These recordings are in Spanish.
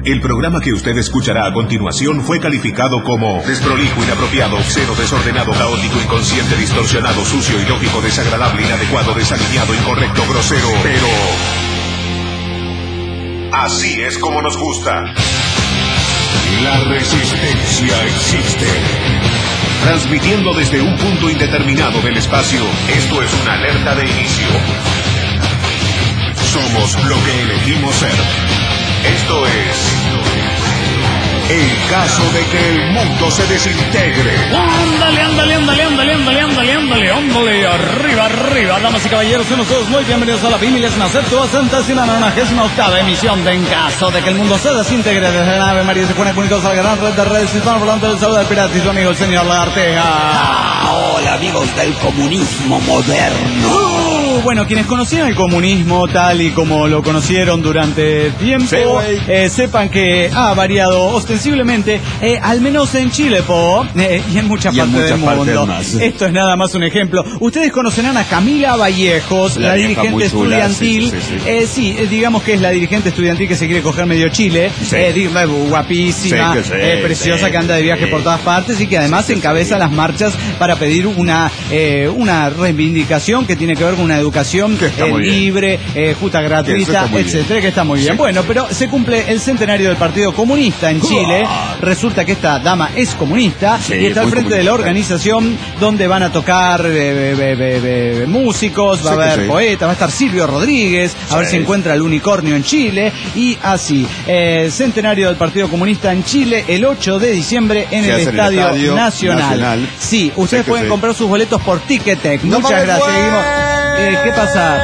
El programa que usted escuchará a continuación fue calificado como desprolijo, inapropiado, obsceno, desordenado, caótico, inconsciente, distorsionado, sucio, ilógico, desagradable, inadecuado, desalineado, incorrecto, grosero, pero así es como nos gusta. La resistencia existe. Transmitiendo desde un punto indeterminado del espacio, esto es una alerta de inicio. Somos lo que elegimos ser. Esto es el caso de que el mundo se desintegre. Ándale, ándale, ándale, ándale, ándale, ándale, ándale, ándale, arriba, arriba, damas y caballeros, somos todos muy bienvenidos a la 1798ª emisión de En Caso de que el mundo se desintegre desde la nave María se pone comunicados a la gran red de redes hispanohablantes del saludo del pirata y su amigo el señor Lagarteja. Hola amigos del comunismo moderno. Bueno, quienes conocían el comunismo tal y como lo conocieron durante tiempo, sepan que ha variado ostensiblemente, al menos en Chile, y en muchas partes del mundo. Esto es nada más un ejemplo. Ustedes conocerán a Camila Vallejos, la dirigente estudiantil. Sí, digamos que es la dirigente estudiantil que se quiere coger medio Chile. Guapísima, preciosa, que anda de viaje por todas partes y que además encabeza las marchas para pedir una reivindicación que tiene que ver con una educación libre, justa, gratuita, etcétera, que está muy bien. Bueno, pero se cumple el centenario del Partido Comunista en Chile. Resulta que esta dama es comunista y está al frente de la organización donde van a tocar músicos, va a haber poetas, va a estar Silvio Rodríguez, a ver si encuentra el unicornio en Chile y así. Centenario del Partido Comunista en Chile el 8 de diciembre en el Estadio Nacional. Sí, ustedes pueden comprar sus boletos por Ticketek. Muchas gracias. Seguimos. ¿Qué pasa?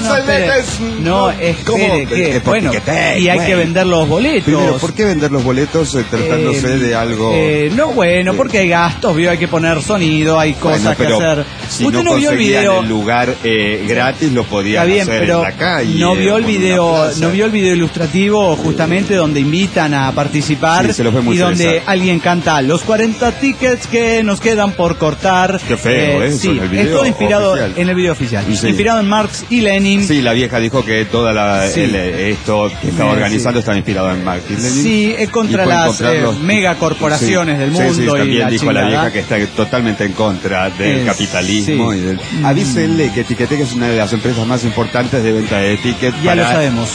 No, espere. Bueno, y hay que vender los boletos. Primero, ¿por qué vender los boletos tratándose de algo? Porque hay gastos, hay que poner sonido, hay cosas que hacer. Si usted no vio el video, el lugar gratis lo podían hacer en la calle. No vio el video ilustrativo justamente donde invitan a participar y donde alguien canta los 40 tickets que nos quedan por cortar. Qué feo eso en el video. Es todo inspirado en el video oficial. Inspirado en Marx y Lenin. Sí, la vieja dijo que toda esto que estaba organizando estaba inspirado en Marx y Lenin. Sí, es contra las megacorporaciones del mundo. Sí, también dijo chingada. La vieja que está totalmente en contra del capitalismo. Y del... Avísenle que Ticketek es una de las empresas más importantes de venta de tickets. Ya lo sabemos.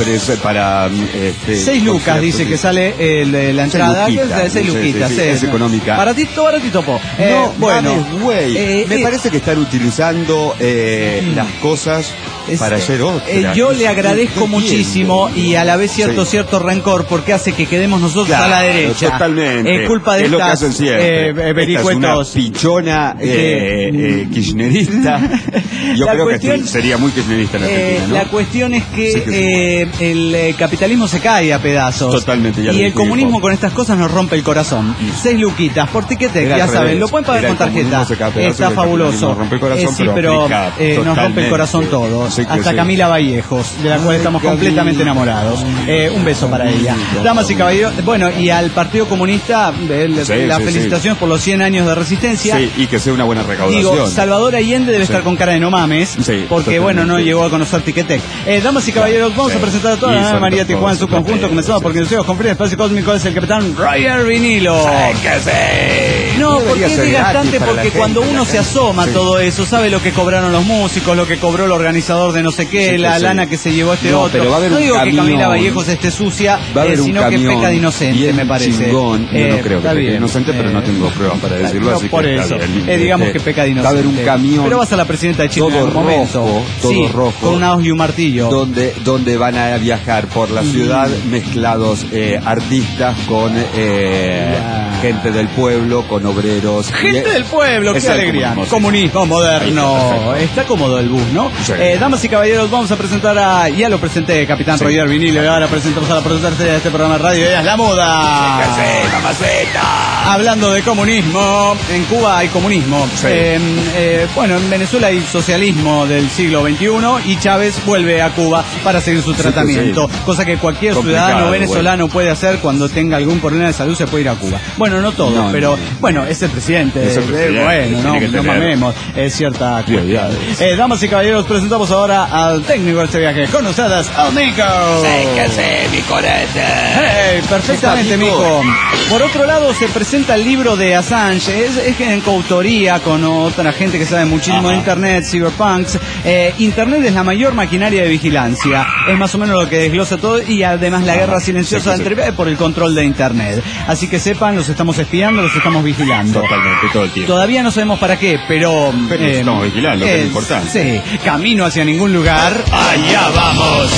6 lucas dice que sale la entrada. 6 luquitas. Es económica. Baratito, po. Me parece que están utilizando las cosas para hacer otras. Yo le agradezco muchísimo y a la vez cierto rencor porque hace que quedemos nosotros a la derecha. Totalmente. Es culpa de es lo que estas hacen siempre. vericuetos. Esta es una pichona kirchnerista. Yo creo que sería muy kirchnerista en Argentina, ¿no? La cuestión es que el capitalismo se cae a pedazos. Totalmente. Y el comunismo con estas cosas nos rompe el corazón. 6 luquitas por Ticketek, ya saben, lo pueden pagar con tarjeta. Está fabuloso. Nos rompe el corazón, pero nos rompe el corazón todo. Hasta Camila Vallejos, de la cual estamos completamente enamorados. Un beso para ella. Damas y caballeros, bueno, y al Partido Comunista, la felicitación por los 100 años de resistencia. Sí, y que sea una buena recaudación. Digo, Salvador Allende debe estar con cara de no mames, porque no llegó a conocer Ticketek. Damas y caballeros, vamos a presentar a toda la nave María Tijuana en su conjunto. Comenzamos porque el con frío espacio cósmico es el capitán Roger Vinilo. No, porque es desgastante, porque cuando uno se asoma a todo eso, sabe lo que cobraron los músicos, lo que cobró el organizador de no sé qué, la lana que se llevó otro. Pero va a haber no digo que Camila Vallejos esté sucia, sino que peca de inocente, me parece. Chingón. Yo no creo que peque de inocente, pero no tengo pruebas para decirlo, así por que eso, digamos que peca de inocente. Va a haber un camión. Pero vas a la presidenta de Chile en algún momento. Todo rojo. Con un hoz y un martillo. Donde van a viajar por la ciudad mezclados artistas con gente del pueblo, con obreros. Gente del pueblo, qué alegría. Comunismo moderno. Está cómodo el bus, ¿no? Sí. Damas y caballeros, vamos a presentar ya lo presenté, capitán Roger Vinilo, y ahora presentamos a la presentadora de este programa de radio, ella es la moda. Hablando de comunismo, en Cuba hay comunismo. Bueno, en Venezuela hay socialismo del siglo XXI y Chávez vuelve a Cuba para seguir su tratamiento, cosa que cualquier ciudadano venezolano puede hacer cuando tenga algún problema de salud, se puede ir a Cuba. Bueno, Bueno, no todo, pero bueno, es el presidente. Bueno, no mamemos. Es cierta cuestión. Damas y caballeros, presentamos ahora al técnico de este viaje. Con ustedes, al Mico. Séquese, mi colete. Hey, perfectamente, Mico. Por otro lado, se presenta el libro de Assange. Es en coautoría con otra gente que sabe muchísimo de Internet, Cyberpunks. Internet es la mayor maquinaria de vigilancia. Es más o menos lo que desglosa todo y además la guerra silenciosa por el control de Internet. Así que sepan, los estamos espiando, los estamos vigilando. Totalmente, todo el tiempo. Todavía no sabemos para qué, pero estamos vigilando, que es importante. Sí, camino hacia ningún lugar. ¡Allá vamos!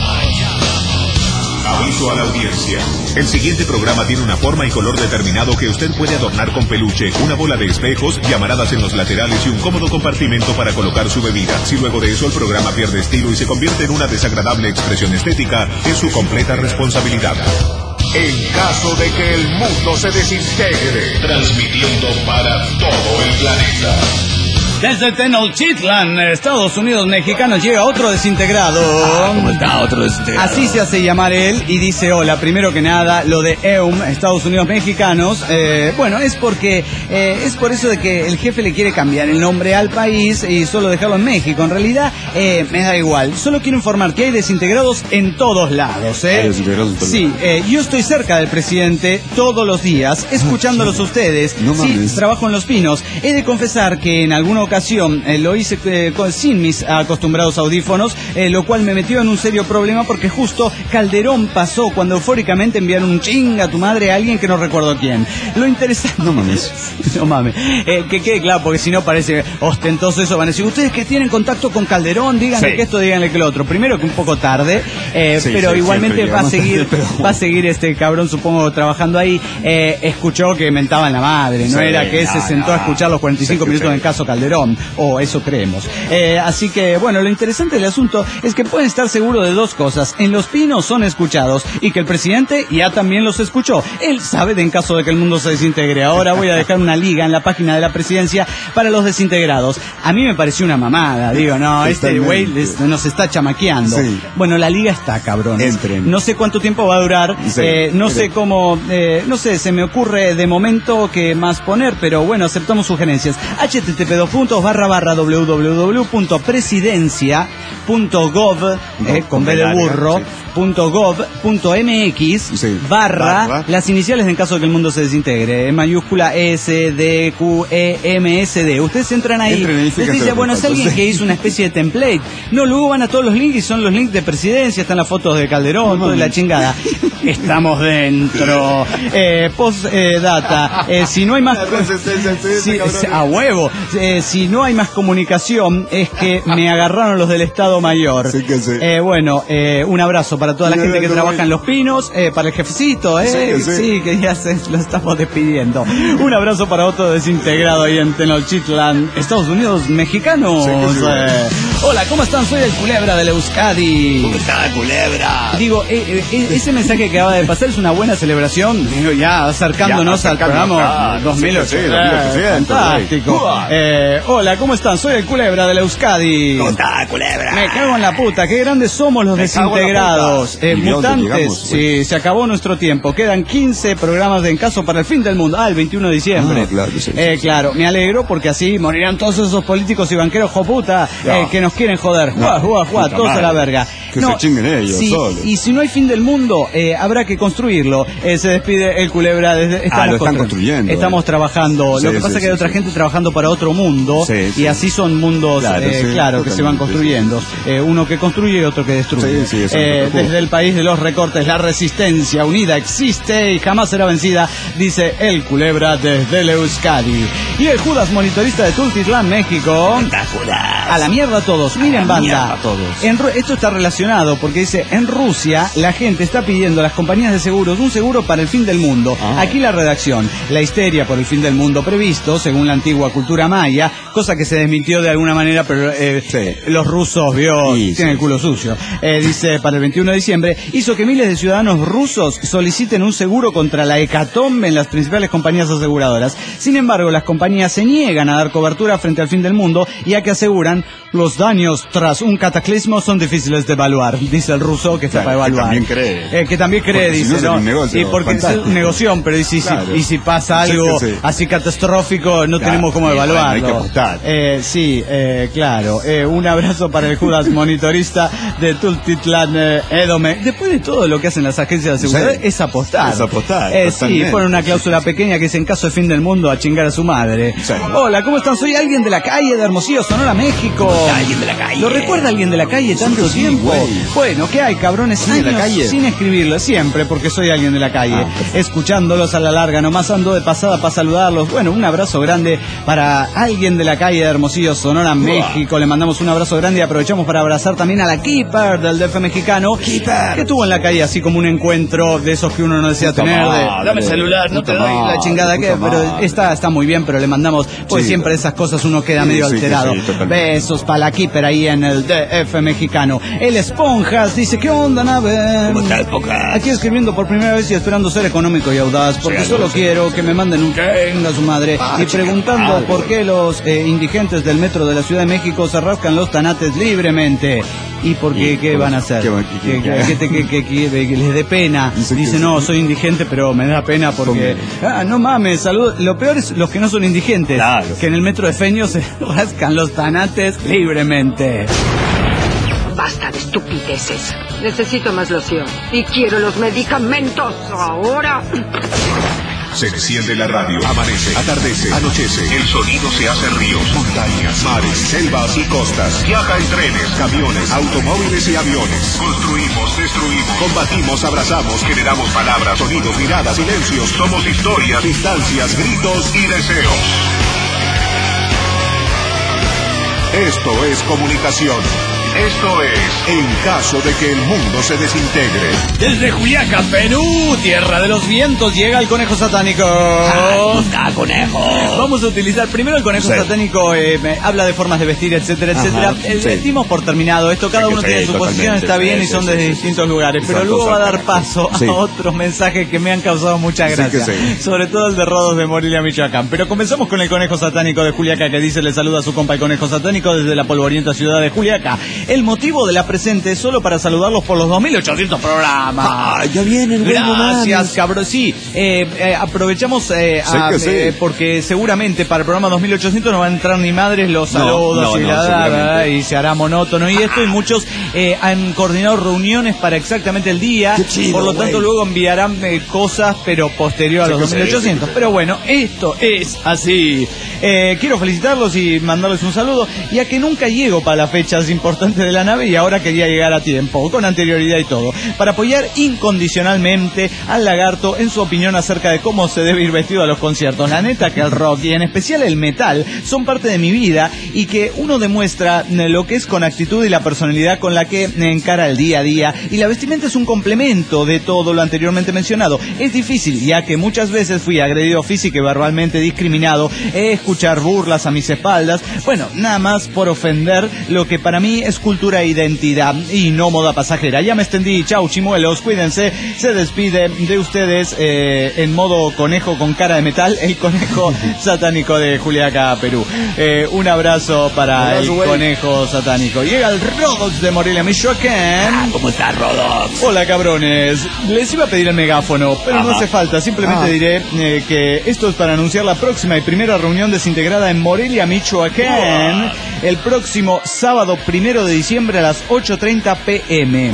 Aviso a la audiencia. El siguiente programa tiene una forma y color determinado que usted puede adornar con peluche, una bola de espejos, llamaradas en los laterales y un cómodo compartimento para colocar su bebida. Si luego de eso el programa pierde estilo y se convierte en una desagradable expresión estética, es su completa responsabilidad. En caso de que el mundo se desintegre, transmitiendo para todo el planeta. Desde Tenochtitlan, Estados Unidos mexicanos, llega otro desintegrado. ¿Cómo está otro desintegrado? Así se hace llamar él y dice hola. Primero que nada, lo de EUM, Estados Unidos mexicanos, bueno, es porque es por eso de que el jefe le quiere cambiar el nombre al país y solo dejarlo en México. En realidad, me da igual. Solo quiero informar que hay desintegrados en todos lados, Hay desintegrados en todos Sí, yo estoy cerca del presidente todos los días, escuchándolos a ustedes. No mames. Sí, trabajo en Los Pinos. He de confesar que en alguna ocasión lo hice sin mis acostumbrados audífonos, lo cual me metió en un serio problema porque justo Calderón pasó cuando eufóricamente enviaron un chinga a tu madre a alguien que no recuerdo quién. Lo interesante... No mames. No mames. Que quede claro, porque si no parece ostentoso eso. Van a decir, ustedes que tienen contacto con Calderón, díganle que esto, díganle que lo otro. Primero que un poco tarde, pero igualmente va a seguir este cabrón, supongo, trabajando ahí. Escuchó que mentaban la madre, no era que se sentó a escuchar los 45 minutos del caso Calderón. O eso creemos. Así que, bueno, lo interesante del asunto es que pueden estar seguros de dos cosas. En Los Pinos son escuchados y que el presidente ya también los escuchó. Él sabe de en caso de que el mundo se desintegre. Ahora voy a dejar una liga en la página de la presidencia para los desintegrados. A mí me pareció una mamada. Digo, no, este güey nos está chamaqueando. Sí. Bueno, la liga está, cabrón. No sé cuánto tiempo va a durar. No sé cómo... no sé, se me ocurre de momento qué más poner, pero bueno, aceptamos sugerencias. http://www.presidencia.gov con B de burro .gov.mx barra las iniciales en caso de que el mundo se desintegre, en mayúscula SDQEMSD. Ustedes entran ahí, les dice, bueno, es alguien que hizo una especie de template. No, luego van a todos los links y son los links de presidencia, están las fotos de Calderón, toda la chingada. Estamos dentro. Postdata. Si no hay más... a huevo. Si no hay más comunicación, es que me agarraron los del Estado Mayor. Bueno, un abrazo para toda la gente que trabaja en Los Pinos, para el jefecito, sí, que ya lo estamos despidiendo. Un abrazo para otro desintegrado ahí en Tenochtitlan, Estados Unidos mexicanos. Hola, ¿cómo están? Soy el Culebra del Euskadi. ¿Cómo está, Culebra? Digo, ese mensaje que acaba de pasar es una buena celebración. Digo, ya acercándonos al programa 2008. Fantástico. Hola, ¿cómo están? Soy el Culebra del Euskadi. ¿Cómo está, Culebra? Me cago en la puta, qué grandes somos los desintegrados. Mutantes, sí, se acabó nuestro tiempo. Quedan 15 programas de En Caso para el Fin del Mundo. El 21 de diciembre. Claro, me alegro porque así morirán todos esos políticos y banqueros joputa que nos quieren joder. Todos a la verga. Que se chinguen ellos solos. Y si no hay fin del mundo, habrá que construirlo. Se despide el Culebra desde... lo están construyendo. Estamos trabajando. Lo que pasa es que hay otra gente trabajando para otro mundo. Y así son mundos, claro, que se van construyendo. Uno que construye y otro que destruye. Desde el país de los recortes, la resistencia unida existe y jamás será vencida, dice el Culebra desde el Euskadi. Y el Judas, monitorista de Tultitlán, México. A la mierda todos. Miren, banda. Esto está relacionado porque dice, en Rusia la gente está pidiendo a las compañías de seguros un seguro para el fin del mundo. Aquí la redacción. La histeria por el fin del mundo previsto, según la antigua cultura maya, cosa que se desmintió de alguna manera, pero los rusos, tienen el culo sucio. Dice, para el 21 de diciembre, hizo que miles de ciudadanos rusos soliciten un seguro contra la hecatombe en las principales compañías aseguradoras. Sin embargo, las compañías se niegan a dar cobertura frente al fin del mundo, ya que aseguran los años tras un cataclismo son difíciles de evaluar, dice el ruso que está para evaluar. Que también cree. Dice, si no, ¿no? Un negocio, y porque fantástico. es un negocio, pero y si pasa algo así catastrófico, no tenemos cómo evaluarlo. Hay que apostar. Claro. Un abrazo para el Judas monitorista de Tultitlán, Edome. Después de todo lo que hacen las agencias de seguridad, es apostar. Sí, ponen una cláusula pequeña que es en caso de fin del mundo a chingar a su madre. Sí. Hola, ¿cómo están? Soy alguien de la calle de Hermosillo, Sonora, México. Alguien de la calle. ¿Lo recuerda alguien de la calle tanto tiempo? Güey. Bueno, ¿qué hay, cabrones? ¿Sí, de la calle? Sin escribirlo, siempre, porque soy alguien de la calle. Escuchándolos a la larga, nomás ando de pasada para saludarlos. Bueno, un abrazo grande para alguien de la calle de Hermosillo, Sonora, México. Le mandamos un abrazo grande y aprovechamos para abrazar también a la Keeper del DF mexicano, que estuvo en la calle así como un encuentro de esos que uno no desea tener, dame el celular, no te doy la chingada que, pero está muy bien, pero le mandamos, pues siempre esas cosas uno queda medio alterado. Besos para la Keeper ahí en el DF mexicano. El Esponjas dice, ¿qué onda, nave? ¿Cómo está, Esponjas? Aquí escribiendo por primera vez y esperando ser económico y audaz, porque solo quiero que me manden un venga su madre, y preguntando por qué los indigentes del metro de la Ciudad de México se rascan los tanates libremente. ¿Y por qué? ¿Qué van a hacer? Que les dé pena. Dice, no, soy indigente, pero me da pena porque... no mames, salud. Lo peor es los que no son indigentes, que en el metro de Feño se rascan los tanates libremente. Basta de estupideces. Necesito más loción. Y quiero los medicamentos ahora. Se enciende la radio, amanece, atardece, anochece. El sonido se hace ríos, montañas, mares, selvas y costas. Viaja en trenes, camiones, automóviles y aviones. Construimos, destruimos, combatimos, abrazamos, generamos palabras, sonidos, miradas, silencios. Somos historias, distancias, gritos y deseos. Esto es comunicación. Esto es En caso de que el mundo se desintegre. Desde Juliaca, Perú, tierra de los vientos, llega el conejo satánico. Conejo. Vamos a utilizar primero el conejo satánico. Habla de formas de vestir, etcétera, etcétera. Dimos por terminado esto. Cada uno tiene su posición, está bien y son desde distintos lugares. Pero luego va a dar paso a otros mensajes que me han causado mucha gracia. Sobre todo el de Rodos de Morelia, Michoacán. Pero comenzamos con el conejo satánico de Juliaca, que dice: le saluda a su compa el conejo satánico desde la polvorienta ciudad de Juliaca. El motivo de la presente es solo para saludarlos por los 2800 programas. Ya vienen, gracias, cabrón. Sí, aprovechamos porque seguramente para el programa 2800 no van a entrar ni madres los saludos y se hará monótono y esto, y muchos han coordinado reuniones para exactamente el día. Por lo tanto, luego enviarán cosas, pero posterior a los 2800. Pero bueno, esto es así. Quiero felicitarlos y mandarles un saludo, ya que nunca llego para las fechas importantes de la nave y ahora quería llegar a tiempo, con anterioridad y todo, para apoyar incondicionalmente al lagarto en su opinión acerca de cómo se debe ir vestido a los conciertos. La neta que el rock y en especial el metal son parte de mi vida y que uno demuestra lo que es con actitud y la personalidad con la que encara el día a día, y la vestimenta es un complemento de todo lo anteriormente mencionado. Es difícil, ya que muchas veces fui agredido física y verbalmente discriminado, escuchar burlas a mis espaldas, bueno, nada más por ofender lo que para mí es cultura e identidad y no moda pasajera. Ya me extendí, chau chimuelos, cuídense. Se despide de ustedes en modo conejo con cara de metal, el conejo satánico de Juliaca, Perú. Un abrazo para el conejo satánico. Llega el Rodox de Morelia, Michoacán. ¿Cómo está, Rodox? Hola, cabrones. Les iba a pedir el megáfono, pero no hace falta. Simplemente diré que esto es para anunciar la próxima y primera reunión desintegrada en Morelia, Michoacán, el próximo sábado 1 de diciembre a las 8:30 p.m.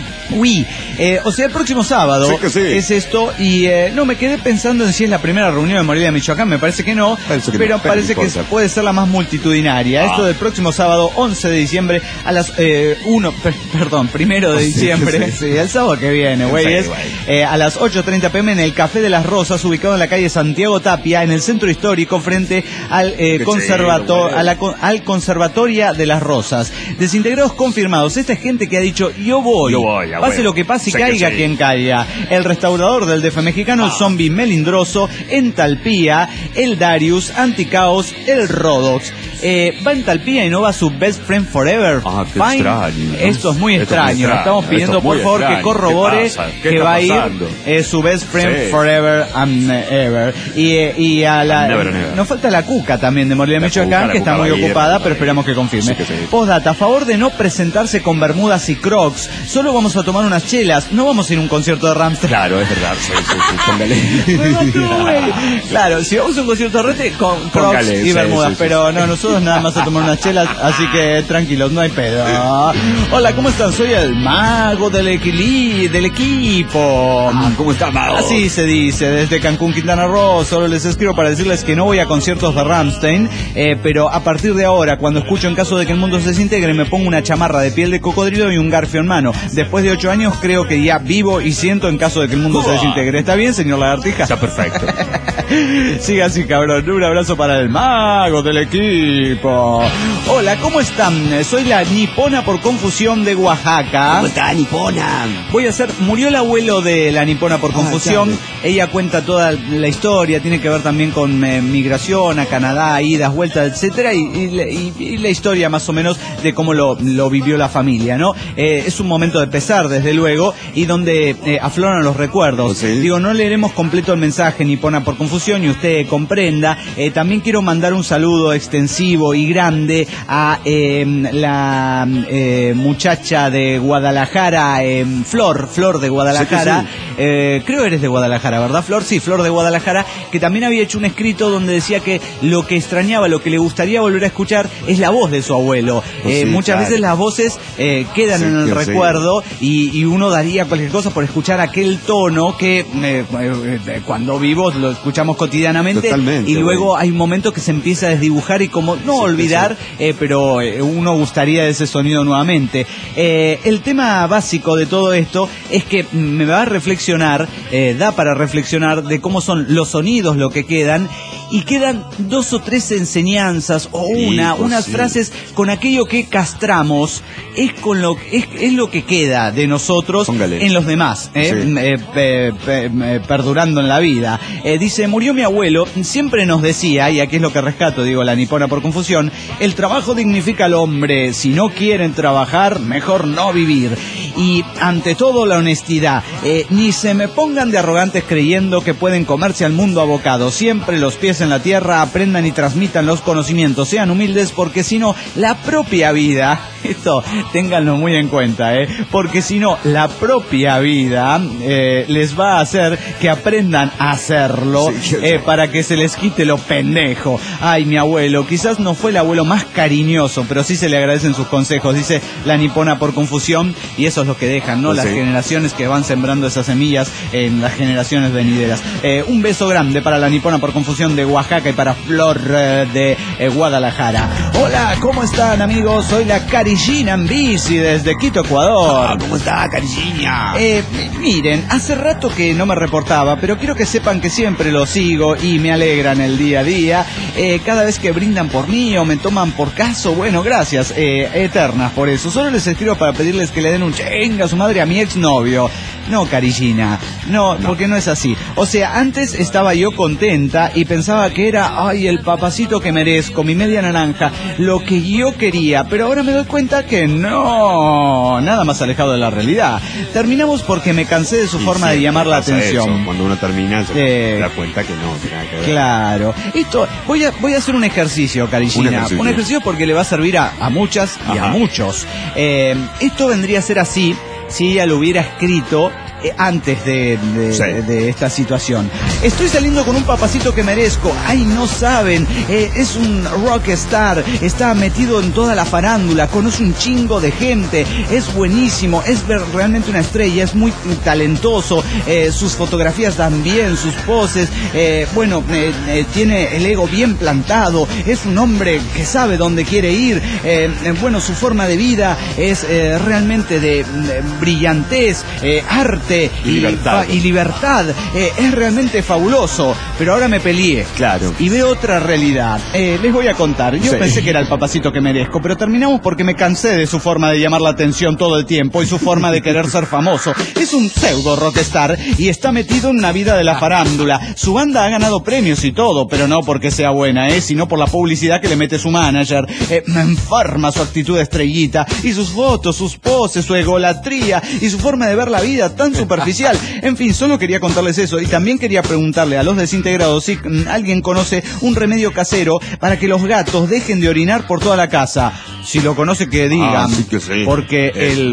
O sea, el próximo sábado es esto, y no me quedé pensando en si es la primera reunión de Morelia, Michoacán. Me parece que no, pero parece que puede ser la más multitudinaria. Esto del próximo sábado 11 de diciembre a las 1 de diciembre, el sábado que viene, güey, a las 8:30 p.m. en el Café de las Rosas, ubicado en la calle Santiago Tapia, en el centro histórico, frente al al Conservatoria de las Rosas. Desintegrados confirmados. Esta es gente que ha dicho, yo voy, pase lo que pase, caiga quien caiga. El restaurador del DF mexicano, el zombie melindroso, Entalpía, el Darius, Anticaos, el Rodox. va en Talpía y no va su Best Friend Forever. Qué extraño, ¿no? Esto es muy extraño. Estamos pidiendo por favor que corrobore que va a ir su Best Friend Forever and Ever. Y a la never. Nos falta la Cuca también de Morelia, Michoacán, que está muy ocupada, pero esperamos que confirme. Sí. Postdata, a favor de no presentarse con bermudas y crocs. Solo vamos a tomar unas chelas, no vamos a ir a un concierto de Rammstein. Claro, es verdad. Póngale. Claro, si vamos a un concierto de Rammstein con crocs póngale, y bermudas, pero no, nosotros nada más a tomar unas chelas, así que tranquilos, no hay pedo. Hola, ¿cómo están? Soy el mago del equipo. ¿Cómo está, mago? Así se dice, desde Cancún, Quintana Roo. Solo les escribo para decirles que no voy a conciertos de Rammstein, pero a partir de ahora, cuando escucho En caso de que el mundo se desintegre, me pongo una chamarra de piel de cocodrilo y un garfio en mano. Después de 8 años creo que ya vivo y siento En caso de que el mundo se desintegre. ¿Está bien, señor Lagartija? Está perfecto. Siga así, cabrón. Un abrazo para el mago del equipo. Hola, ¿cómo están? Soy la nipona por confusión de Oaxaca. ¿Cómo está, nipona? Murió el abuelo de la nipona por confusión. Claro. Ella cuenta toda la historia, tiene que ver también con migración a Canadá, idas, vueltas, etcétera, y la historia más o menos de cómo lo vivió la familia, ¿no? Es un momento de pesar, desde luego, y donde afloran los recuerdos. ¿Sí? Digo, no leeremos completo el mensaje nipona por confusión y usted comprenda. También quiero mandar un saludo extensivo y grande a la muchacha de Guadalajara, Flor de Guadalajara. Sí. Creo eres de Guadalajara, ¿verdad, Flor? Sí, Flor de Guadalajara, que también había hecho un escrito donde decía que lo que extrañaba, lo que le gustaría volver a escuchar es la voz de su abuelo. Muchas veces las voces quedan en el recuerdo y uno daría cualquier cosa por escuchar aquel tono que cuando vivos lo escuchamos cotidianamente. Totalmente, y luego hay un momento que se empieza a desdibujar y como no olvidar, pero uno gustaría de ese sonido nuevamente. El tema básico de todo esto es que me va a reflexionar, da para reflexionar de cómo son los sonidos, lo que quedan, y quedan 2 o 3 enseñanzas o unas frases con aquello que castramos, es lo que queda de nosotros. Póngale. En los demás, perdurando en la vida. Dice, murió mi abuelo, siempre nos decía, y aquí es lo que rescato, digo, la nipona por confusión, el trabajo dignifica al hombre, si no quieren trabajar, mejor no vivir. Y ante todo la honestidad, ni se me pongan de arrogantes creyendo que pueden comerse al mundo a bocado, siempre los pies en la tierra, aprendan y transmitan los conocimientos, sean humildes, porque si no, la propia vida, esto ténganlo muy en cuenta, porque si no, la propia vida les va a hacer que aprendan a hacerlo, para que se les quite lo pendejo. Ay, mi abuelo, quizás no fue el abuelo más cariñoso, pero sí se le agradecen sus consejos, dice la nipona por confusión, y eso es lo que dejan, ¿no? Las generaciones que van sembrando esas semillas en las generaciones venideras. Un beso grande para la nipona por confusión de Oaxaca y para Flor de Guadalajara. Hola, ¿cómo están, amigos? Soy la Carillina en bici desde Quito, Ecuador. ¿Cómo está, Carillina? Miren, hace rato que no me reportaba, pero quiero que sepan que siempre lo sigo y me alegran el día a día. Cada vez que brindan por mí o me toman por caso, bueno, gracias, eternas por eso. Solo les escribo para pedirles que le den un chinga a su madre a mi exnovio. No, Carillina, no, porque no es así. O sea, antes estaba yo contenta y pensaba que era, ay, el papacito que merezco, mi media naranja, lo que yo quería, pero ahora me doy cuenta que no, nada más alejado de la realidad. Terminamos porque me cansé de su forma de llamar la atención. Eso. Cuando uno termina se da cuenta que no tiene nada que ver. Claro. Esto, voy a hacer un ejercicio, Carillina. Un ejercicio porque le va a servir a muchas y a muchos. Esto vendría a ser así si ella lo hubiera escrito antes de esta situación. Estoy saliendo con un papacito que merezco. Ay, no saben, es un rockstar, está metido en toda la farándula, conoce un chingo de gente, es buenísimo, es realmente una estrella, es muy talentoso, sus fotografías también, sus poses, tiene el ego bien plantado, es un hombre que sabe dónde quiere ir, su forma de vida es realmente de brillantez, arte, arte y libertad. Es realmente fabuloso, pero ahora me peleé. Claro. Y veo otra realidad. Les voy a contar. Yo pensé que era el papacito que merezco, pero terminamos porque me cansé de su forma de llamar la atención todo el tiempo y su forma de querer ser famoso. Es un pseudo rockstar y está metido en una vida de la farándula. Su banda ha ganado premios y todo, pero no porque sea buena, sino por la publicidad que le mete su manager. Me enferma su actitud de estrellita y sus fotos, sus poses, su egolatría y su forma de ver la vida tan superficial. En fin, solo quería contarles eso y también quería preguntarle a los desintegrados si alguien conoce un remedio casero para que los gatos dejen de orinar por toda la casa. Si lo conoce, que digan. Sí que sí. Porque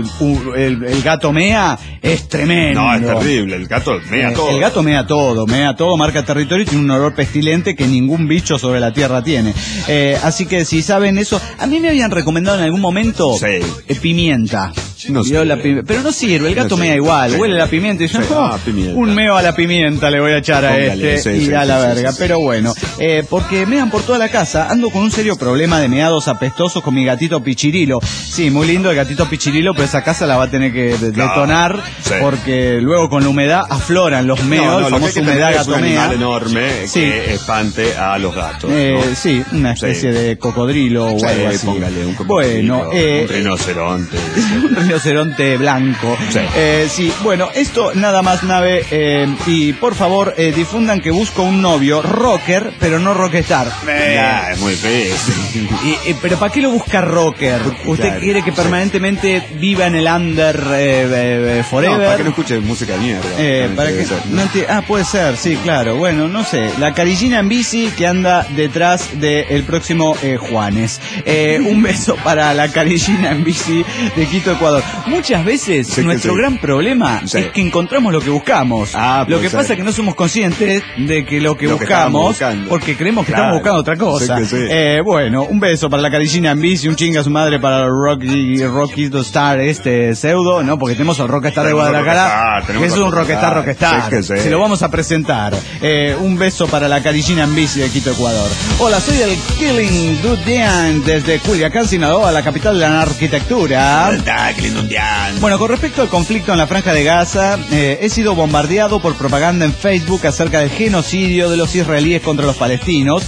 el gato mea es tremendo. No, es terrible. El gato mea todo. El gato mea todo, marca territorio y tiene un olor pestilente que ningún bicho sobre la tierra tiene. Así que si saben eso, a mí me habían recomendado en algún momento pimienta. No sé. Pero no sirve, el gato mea igual, huele la pimienta y yo, pimienta. Un meo a la pimienta le voy a echar a y a la verga. Pero bueno, porque mean por toda la casa, ando con un serio problema de meados apestosos con mi gatito Pichirilo. Sí, muy lindo el gatito Pichirilo, pero esa casa la va a tener que detonar porque luego con la humedad afloran los meos, el famoso humedad gato mea. Es un animal enorme que espante a los gatos. Sí, una especie de cocodrilo o algo así. Póngale un cocodrilo, un rinoceronte. Un rinoceronte blanco. Sí, bueno, esto nada más, nave. Y por favor, difundan que busco un novio rocker, pero no rockstar. Es muy difícil. Pero ¿para qué lo busca rocker? ¿Usted quiere que permanentemente viva en el under forever? No, para que no escuche música de mierda. Para que puede ser, sí, claro. Bueno, no sé. La carillina en bici que anda detrás del próximo Juanes. Un beso para la carillina en bici de Quito, Ecuador. Muchas veces nuestro gran problema es que encontramos lo que buscamos. Lo que pasa es que no somos conscientes de que lo que buscamos, porque creemos que estamos buscando otra cosa. Bueno, un beso para la carillina en bici, un chinga a su madre para Rocky the Star, pseudo, ¿no? Porque tenemos al Rockstar de Guadalajara, que es un Rockstar. Se lo vamos a presentar. Un beso para la carillina en bici de Quito, Ecuador. Hola, soy el Killing Dudian desde Culiacán, Sinaloa, la capital de la arquitectura. Bueno, con respecto al conflicto en la Franja de Gaza, he sido bombardeado por propaganda en Facebook acerca del genocidio de los israelíes contra los palestinos,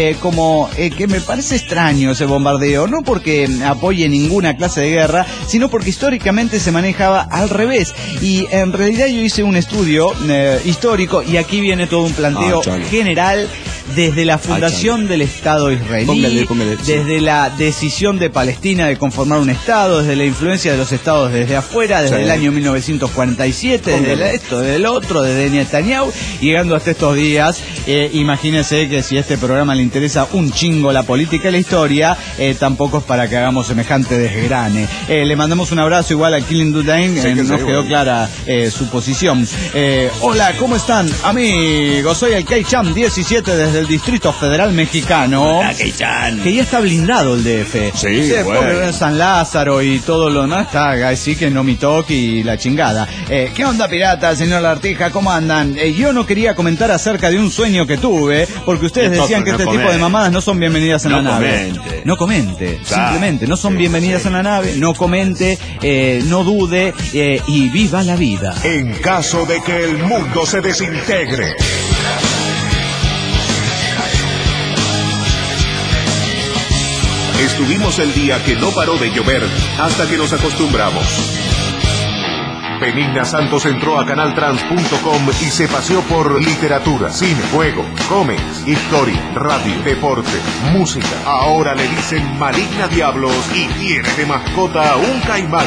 que me parece extraño ese bombardeo, no porque apoye ninguna clase de guerra, sino porque históricamente se manejaba al revés. Y en realidad yo hice un estudio histórico y aquí viene todo un planteo general desde la fundación del Estado israelí, desde la decisión de Palestina de conformar un Estado, desde la influencia de los Estados desde afuera, desde el año 1947, desde esto, desde el otro, desde Netanyahu, llegando hasta estos días. Imagínense que si a este programa le interesa un chingo la política y la historia, tampoco es para que hagamos semejante desgrane. Le mandamos un abrazo igual a Killing Dudain, nos quedó clara su posición. Hola, ¿cómo están, amigos? Soy el K-Cham 17 desde el Distrito Federal Mexicano. Que ya está blindado el DF. San Lázaro y todo lo demás está, así que no mi toque y la chingada. ¿Qué onda, pirata, señor Lartija? ¿Cómo andan? Yo no quería comentar acerca de un sueño que tuve, porque ustedes decían que este tipo de mamadas no son bienvenidas en la nave. No comente, simplemente, no son bienvenidas en la nave, no comente, no dude, y viva la vida. En caso de que el mundo se desintegre. Estuvimos el día que no paró de llover hasta que nos acostumbramos. Benigna Santos entró a canaltrans.com y se paseó por literatura, cine, juego, cómics, historia, radio, deporte, música. Ahora le dicen Maligna Diablos y tiene de mascota un caimán.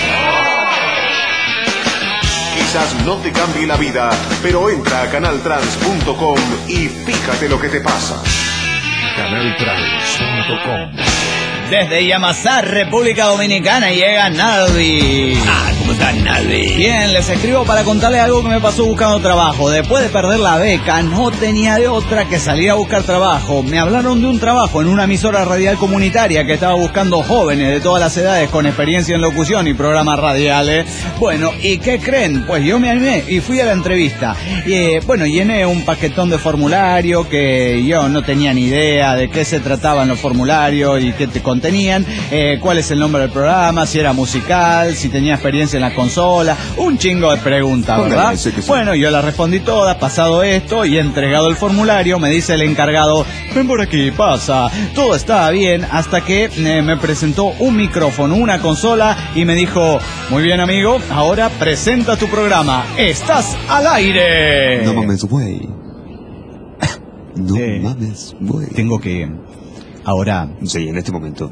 Quizás no te cambie la vida, pero entra a canaltrans.com y fíjate lo que te pasa. canaltrans.com. Desde Yamasá, República Dominicana, llega Nalvi. ¿Cómo está Nalvi? Bien, les escribo para contarles algo que me pasó buscando trabajo. Después de perder la beca, no tenía de otra que salir a buscar trabajo. Me hablaron de un trabajo en una emisora radial comunitaria que estaba buscando jóvenes de todas las edades con experiencia en locución y programas radiales. Bueno, ¿y qué creen? Pues yo me animé y fui a la entrevista. Bueno, llené un paquetón de formulario que yo no tenía ni idea de qué se trataban los formularios y qué te contenían, cuál es el nombre del programa, si era musical, si tenía experiencia experiencia en la consola, un chingo de preguntas, Póngale, ¿verdad? sí que sí. Bueno, yo las respondí todas, pasado esto y entregado el formulario, me dice el encargado, ven por aquí, pasa. Todo estaba bien hasta que me presentó un micrófono, una consola y me dijo, muy bien amigo, ahora presenta tu programa, estás al aire. No mames, güey. No Eh, mames, güey. Tengo que... Ahora... Sí, en este momento.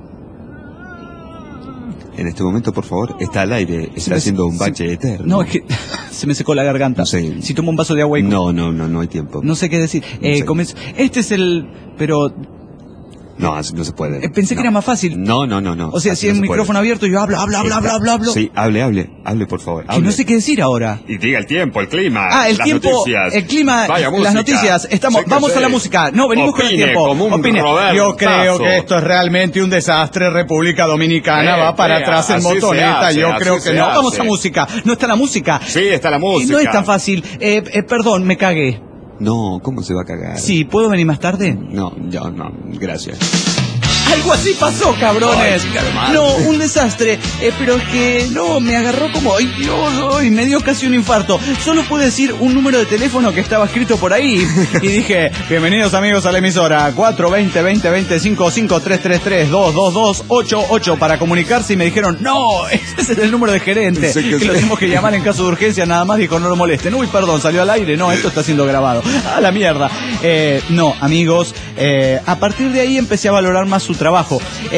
En este momento, por favor, está al aire. Está haciendo un bache eterno. No, es que se me secó la garganta. No sé. Si tomo un vaso de agua y... No hay tiempo. No sé qué decir. sé. Este es el... Pero... No, así no se puede. Pensé que era más fácil. No. O sea, Así si no el se micrófono puede. abierto, yo hablo. Sí, hable, por favor. Que no sé qué decir ahora. Y diga el tiempo, el clima. El las tiempo, noticias. el clima, Vaya las música. noticias. Vamos a la música. No, venimos con el Opine tiempo. como un Opine. Robertazo. Yo creo que esto es realmente un desastre. República Dominicana va para atrás en así se motoneta. hace, Yo así creo que se no. hace. Vamos a música. No está la música. Sí, está la Y música. no es tan fácil. Perdón, me cagué. No, ¿cómo se va a cagar? Sí, ¿puedo venir más tarde? No, gracias. Algo así pasó, cabrones. No, un desastre. Pero es que no, me agarró como, ay Dios, ay, me dio casi un infarto. Solo pude decir un número de teléfono que estaba escrito por ahí. Y dije, bienvenidos amigos a la emisora 420-20-25-5333-222-88 para comunicarse. Y me dijeron, no, ese es el número de gerente. Sí, que lo tenemos que llamar en caso de urgencia, nada más. Dijo, no lo molesten. Uy, perdón, salió al aire. No, esto está siendo grabado. A la mierda. No, amigos, a partir de ahí empecé a valorar más su trabajo.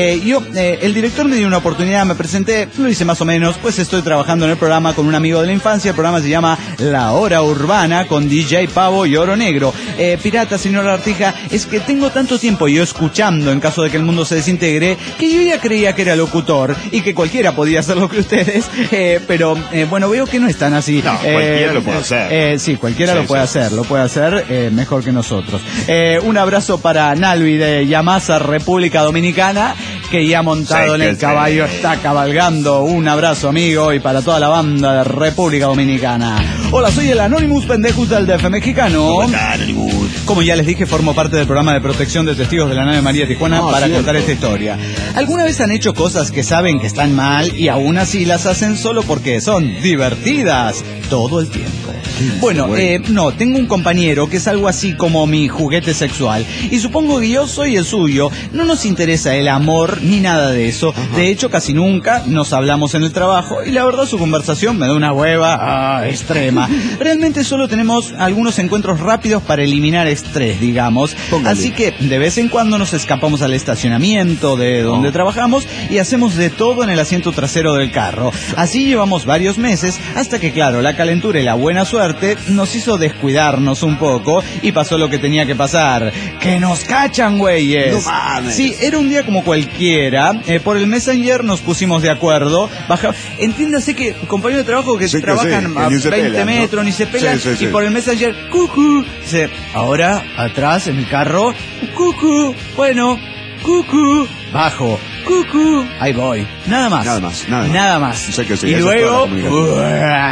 El director me dio una oportunidad, me presenté, lo hice más o menos, pues estoy trabajando en el programa con un amigo de la infancia. El programa se llama La Hora Urbana con DJ Pavo y Oro Negro. Pirata, señor Artija, es que tengo tanto tiempo yo escuchando en caso de que el mundo se desintegre, que yo ya creía que era locutor y que cualquiera podía hacer lo que ustedes, pero bueno, veo que no es tan así. No, cualquiera lo puede hacer. Sí, cualquiera lo puede hacer mejor que nosotros. Un abrazo para Nalvi de Yamasa, República Dominicana, que ya montado en el caballo está cabalgando. Un abrazo, amigo, y para toda la banda de República Dominicana. Hola, soy el Anonymous Pendejos del DF mexicano. Como ya les dije, formo parte del programa de protección de testigos de la nave María Tijuana para contar esta historia. ¿Alguna vez han hecho cosas que saben que están mal y aún así las hacen solo porque son divertidas todo el tiempo? Bueno, no, tengo un compañero que es algo así como mi juguete sexual y supongo que yo soy el suyo. No nos interesa el amor ni nada de eso. De hecho, casi nunca nos hablamos en el trabajo y la verdad su conversación me da una hueva extrema. Realmente solo tenemos algunos encuentros rápidos para eliminar estrés, digamos. Póngale. Así que de vez en cuando nos escapamos al estacionamiento de donde trabajamos y hacemos de todo en el asiento trasero del carro. Así llevamos varios meses hasta que, claro, la calentura y la buena suerte nos hizo descuidarnos un poco y pasó lo que tenía que pasar. ¡Que nos cachan, güeyes! No mames. Sí, era un día como cualquiera. Por el Messenger nos pusimos de acuerdo. Entiéndase que compañeros de trabajo que Sí, que trabajan sí, a que ni se 20 pelan, ¿no? metros, ni se pelan, Sí, sí, sí. y por el Messenger, cucú. Dice, ahora, atrás, en mi carro, cucú. Bueno, cucú. Bajo, cucú. Ahí voy. Nada más. Nada más. Sé que sí, Y eso es luego, toda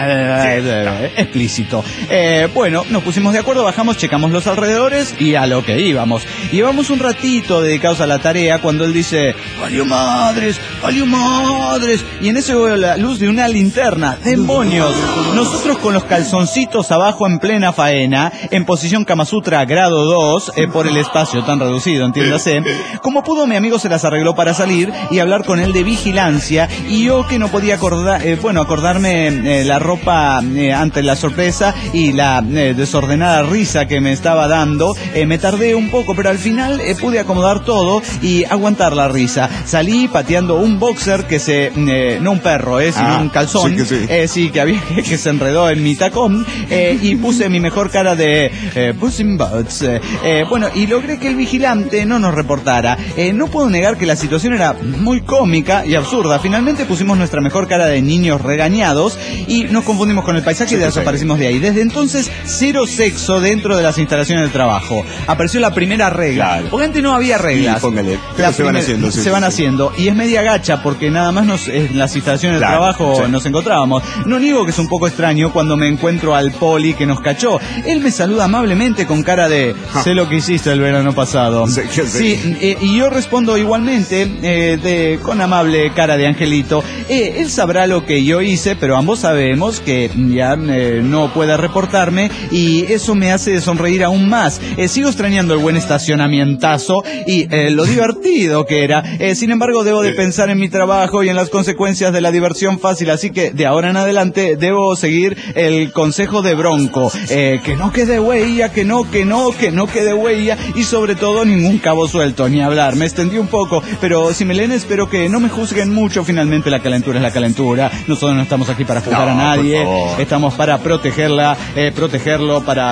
la explícito. Bueno, nos pusimos de acuerdo, bajamos, checamos los alrededores y a lo que íbamos. Llevamos un ratito dedicados a la tarea cuando él dice, ¡valió madres! Y en eso veo la luz de una linterna. ¡Demonios! Nosotros con los calzoncitos abajo en plena faena, en posición Kama Sutra grado 2, por el espacio tan reducido, entiéndase. Como pudo, mi amigo se las arregló para salir y hablar con él de vigilancia, y yo que no podía acordarme la ropa ante la sorpresa y la desordenada risa que me estaba dando, me tardé un poco, pero al final pude acomodar todo y aguantar la risa. Salí pateando un boxer que no un perro, sino un calzón, sí. Que se enredó en mi tacón, y puse mi mejor cara de Puss in Boots. Bueno, y logré que el vigilante no nos reportara. No puedo negar que la situación era muy cómica y absurda. Finalmente pusimos nuestra mejor cara de niños regañados y nos confundimos con con el paisaje y desaparecimos de ahí. Desde entonces, cero sexo dentro de las instalaciones de trabajo. Apareció la primera regla. Claro. Porque antes no había reglas. Sí, póngale. Se van haciendo. Se van haciendo. Y es media gacha porque nada más en las instalaciones de trabajo nos encontrábamos. No niego que es un poco extraño cuando me encuentro al poli que nos cachó. Él me saluda amablemente con cara de sé lo que hiciste el verano pasado. Sí, y yo respondo igualmente con amable cara de angelito. Él sabrá lo que yo hice, pero ambos sabemos que ya no puede reportarme y eso me hace sonreír aún más. Sigo extrañando el buen estacionamientazo y lo divertido que era. Sin embargo, debo de pensar en mi trabajo y en las consecuencias de la diversión fácil, así que de ahora en adelante debo seguir el consejo de Bronco. Que no quede huella, que no quede huella y sobre todo ningún cabo suelto, ni hablar. Me extendí un poco, pero si me leen espero que no me juzguen mucho. Finalmente la calentura es la calentura. Nosotros no estamos aquí para juzgar a nadie, estamos para protegerla, protegerlo, para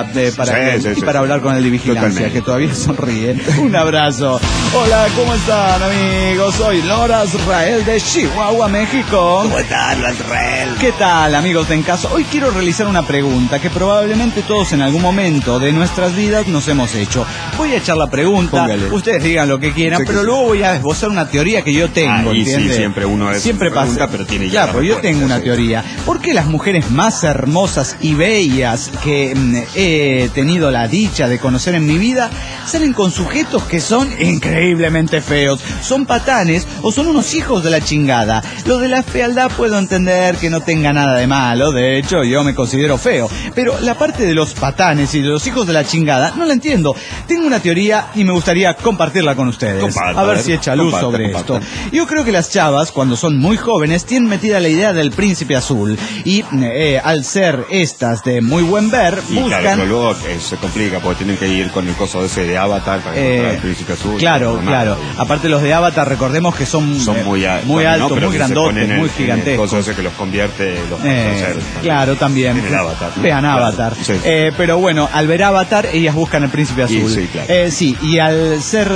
hablar con el de vigilancia. Totalmente. Que todavía sonríe. Un abrazo. Hola, ¿cómo están, amigos? Soy Lora Israel de Chihuahua, México. ¿Cómo estás, Lora Israel? ¿Qué tal, amigos de En Casa? Hoy quiero realizar una pregunta que probablemente todos en algún momento de nuestras vidas nos hemos hecho. Voy a echar la pregunta, póngale. Ustedes digan lo que quieran, pero luego voy a esbozar una teoría que yo tengo, ¿entiendes? Sí, siempre uno es pregunta, pasa, pero tiene ya claro, pues yo tengo una teoría. ¿Por qué las mujeres más hermosas y bellas que he tenido la dicha de conocer en mi vida salen con sujetos que son increíblemente feos? Son patanes o son unos hijos de la chingada. Lo de la fealdad puedo entender que no tenga nada de malo, de hecho yo me considero feo, pero la parte de los patanes y de los hijos de la chingada no la entiendo. Tengo una teoría y me gustaría compartirla con ustedes. A ver si echa luz sobre esto. Yo creo que las chavas, cuando son muy jóvenes, tienen metida la idea del príncipe azul y al ser estas de muy buen ver, buscan... Claro, luego se complica porque tienen que ir con el coso ese de Avatar para encontrar al príncipe azul. Claro. Aparte los de Avatar, recordemos que son muy altos, muy grandotes, muy gigantescos. El coso ese que los convierte los claro, también. En el Avatar, ¿no? Vean Avatar. Sí. Pero bueno, al ver Avatar, ellas buscan el príncipe azul. Sí, claro. Y al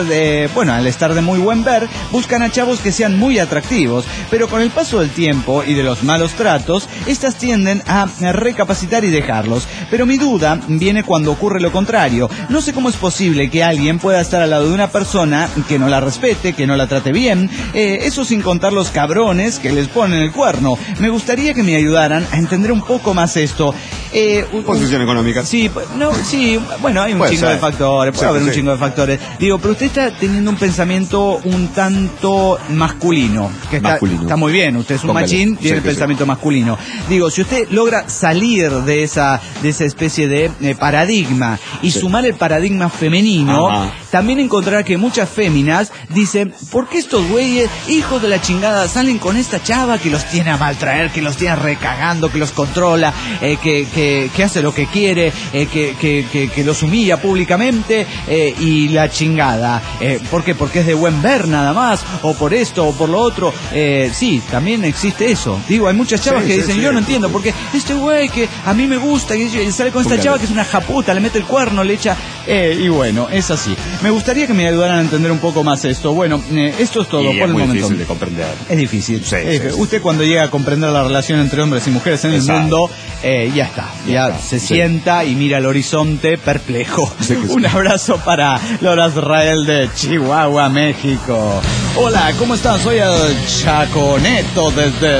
estar de muy buen ver, buscan a chavos que sean muy atractivos, pero con el paso del tiempo y de los malos tratos, estas tienden a recapacitar y dejarlos. Pero mi duda viene cuando ocurre lo contrario. No sé cómo es posible que alguien pueda estar al lado de una persona que no la respete, que no la trate bien, eso sin contar los cabrones que les ponen el cuerno. Me gustaría que me ayudaran a entender un poco más esto. Posición económica. Sí, bueno, hay un chingo de factores, puede haber un chingo de factores. Digo, pero usted está teniendo un pensamiento un tanto masculino, que está muy bien, usted es un machín, tiene el pensamiento masculino. Digo, si usted logra salir de esa especie de paradigma y sumar el paradigma femenino, también encontrará que muchas féminas dicen, ¿por qué estos güeyes, hijos de la chingada, salen con esta chava que los tiene a maltraer, que los tiene recagando, que los controla, que hace lo que quiere, que los humilla públicamente y la chingada? ¿Por qué? Porque es de buen ver nada más, o por esto o por lo otro. Sí, también existe eso. Digo, hay muchas chavas que dicen, yo no entiendo, porque este güey que a mí me gusta, que sale con esta chava que es una japuta, le mete el cuerno, le echa... y bueno, es así. Me gustaría que me ayudaran a entender un poco más esto. Bueno, esto es todo por el momento. Es difícil de comprender. Es difícil. Usted cuando llega a comprender la relación entre hombres y mujeres en el mundo, ya está. Ya se sienta y mira al horizonte perplejo. Un abrazo para Lora Israel de Chihuahua, México. Hola, ¿cómo están? Soy el Chaconeto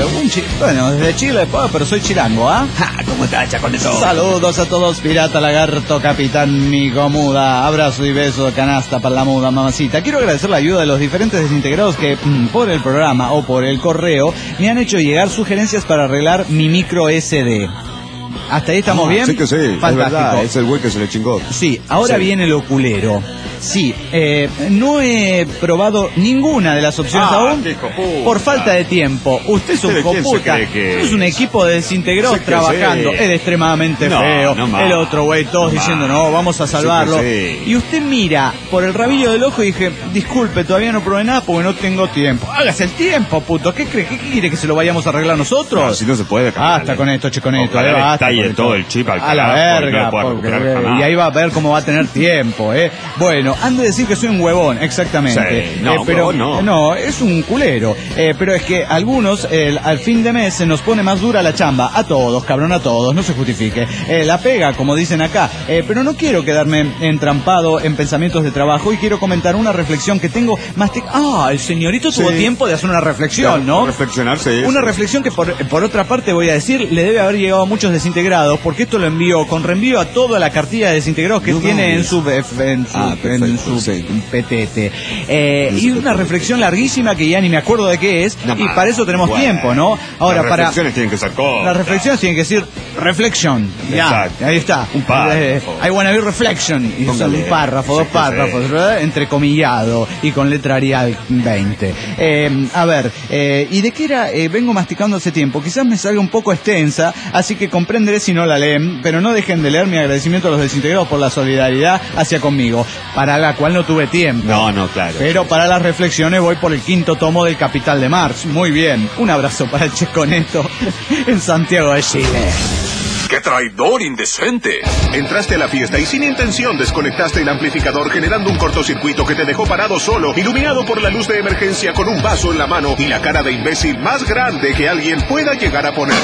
desde Chile, pero soy chilango, ¿ah? ¿Cómo estás, Chaconeto? Saludos a todos, pirata, lagarto, capitán, migo, muda. Abrazo y beso de canasta para la muda, mamacita. Quiero agradecer la ayuda de los diferentes desintegrados que por el programa o por el correo me han hecho llegar sugerencias para arreglar mi micro SD. ¿Hasta ahí estamos bien? Sí que sí, fantástico. Es verdad, es el güey que se le chingó. Sí, ahora viene el oculero. Sí, no he probado ninguna de las opciones aún por falta de tiempo. Usted es un coputa. Es un equipo de desintegrados trabajando. Es extremadamente feo. El otro güey, todos diciendo, no, vamos a salvarlo. Y usted mira por el rabillo del ojo y dije, disculpe, todavía no probé nada porque no tengo tiempo. Hágase el tiempo, puto. ¿Qué cree? ¿Qué quiere? ¿Que se lo vayamos a arreglar nosotros? No, si no se puede. Basta con esto, Checoneto. Todo el chip al a la verga. Y ahí va a ver cómo va a tener tiempo, Bueno, bueno, han de decir que soy un huevón, exactamente. Sí, no, pero no, es un culero. Pero es que algunos, al fin de mes, se nos pone más dura la chamba. A todos, cabrón, a todos, no se justifique. La pega, como dicen acá. Pero no quiero quedarme entrampado en pensamientos de trabajo y quiero comentar una reflexión que tengo más... el señorito tuvo tiempo de hacer una reflexión, ¿no? Reflexionar, sí. Una reflexión que por otra parte voy a decir, le debe haber llegado a muchos desintegrados, porque esto lo envío con reenvío a toda la cartilla de desintegrados que tiene en su PTT. Y una reflexión larguísima que ya ni me acuerdo de qué es, y para eso tenemos tiempo, ¿no? Ahora, las reflexiones tienen que ser cortas. Las reflexiones tienen que decir reflection. Ya, ahí está. Un párrafo. I wanna be reflection. Y usan un párrafo, dos párrafos, ¿verdad? Entrecomillado y con letra Arial 20. A ver, ¿y de qué era? Vengo masticando hace tiempo. Quizás me salga un poco extensa, así que comprenderé si no la leen, pero no dejen de leer mi agradecimiento a los desintegrados por la solidaridad hacia conmigo, para la cual no tuve tiempo. No, claro. Pero para las reflexiones voy por el 5º tomo del Capital de Marx. Muy bien. Un abrazo para el Chesco Neto en Santiago de Chile. ¡Qué traidor indecente! Entraste a la fiesta y sin intención desconectaste el amplificador, generando un cortocircuito que te dejó parado solo, iluminado por la luz de emergencia, con un vaso en la mano y la cara de imbécil más grande que alguien pueda llegar a poner.